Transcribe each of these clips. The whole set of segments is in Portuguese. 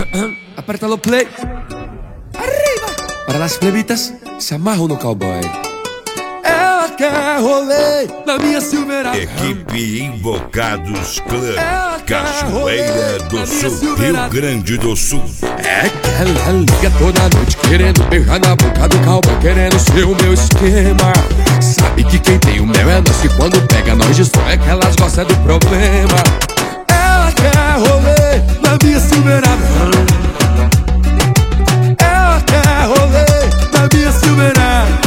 Aperta o play. Arriba. Para las plebitas, se amarram no cowboy. Ela quer rolê na minha Silverado. Equipe Invocados Clã, Cachoeira do Sul, Rio Grande do Sul. É que ela liga toda noite querendo beijar na boca do cowboy, querendo ser o meu esquema. Sabe que quem tem o mel é nós, que quando pega nós destrói, é que elas gostam do problema. Ela quer rolê na minha Silverado. Ela quer rolê na minha Silverado.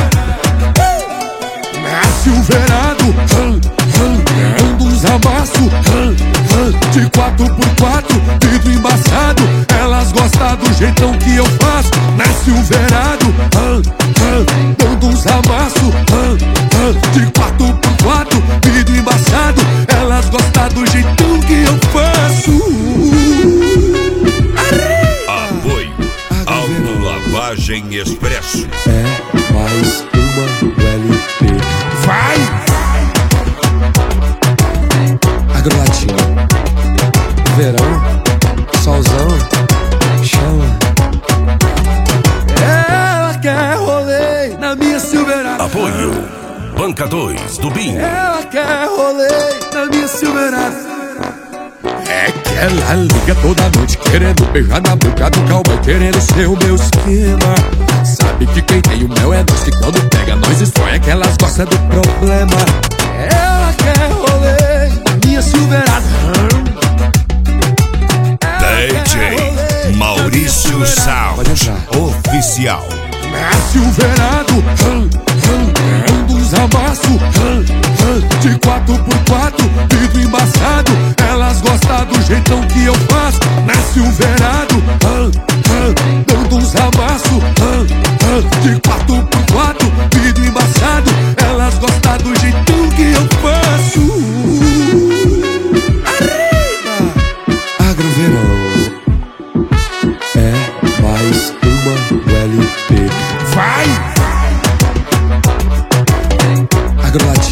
Na Silverado, ando uns amassos de 4x4, vidro embaçado. Elas gostam do jeitão que eu faço. Na Silverado, dando uns amassos de 4x4, vidro embaçado. Elas gostam do jeitão que eu faço. Apoio Autolavagem Expresso. É mais uma LP. Vai! Agrolatinho. Verão, solzão, chama. Ela quer rolê na minha Silverado. Apoio Banca 2 do BIM. Ela quer rolê na minha Silverado. É que ela liga toda noite querendo beijar na boca do cowboy, querendo ser o meu esquema. Sabe que quem tem o mel é nós, que quando pega nós destrói, é que elas gostam do problema. Ela quer rolê na minha Silverado. DJ Maurício Sound Oficial. Na Silverado, ando uns amassos de 4x4, vidro embaçado. Elas gostam do jeitão que eu faço. Na Silverado, dando uns amassos de 4x4, vidro embaçado. Elas gostam do jeitão que eu faço. Arriba! Agroverão. É mais uma LP. Vai! Agrolatinho.